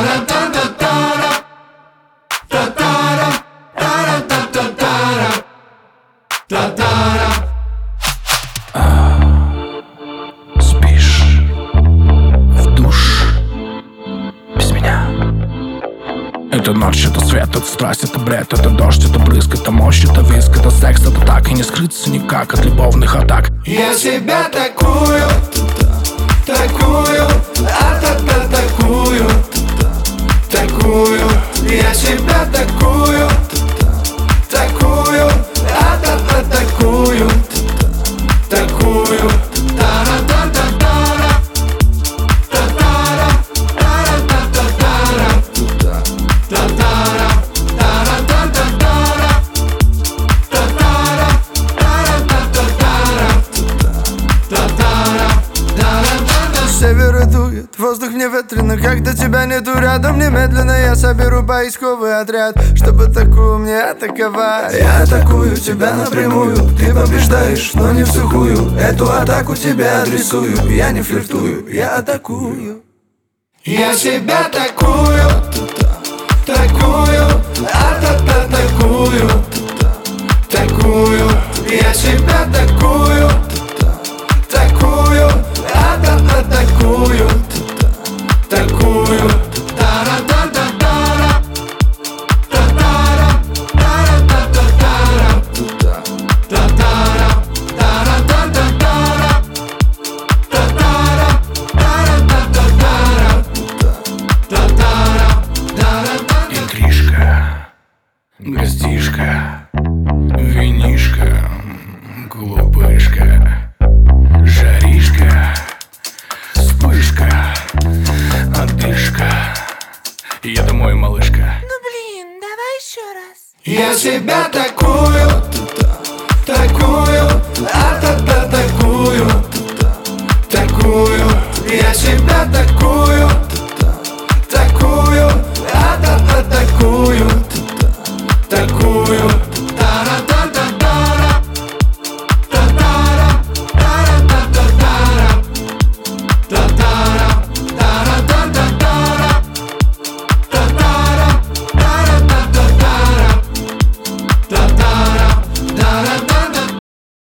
Спишь в душ без меня. Это ночь, это свет, это страсть, это бред, это дождь, это брызг, это мощь, это визг, это секс, это так, и не скрыться никак от любовных атак. Я себя такую, такую, такую, такую. Я себя такую, такую, такую, такую. Север дует, воздух мне ветрено. Когда тебя нету рядом, немедленно я соберу поисковый отряд, чтобы такую мне атаковать. Я атакую тебя напрямую, ты побеждаешь, но не в сухую. Эту атаку тебе адресую, я не флиртую, я атакую. Я себя такую, такую, такую, такую. Я себя такую, такую, такую, такую. Интрижка, гостишка, винишка, глупышка, жаришка, вспышка, одышка. Я домой, малышка. Ну блин, давай еще раз. Я себя такую, такую,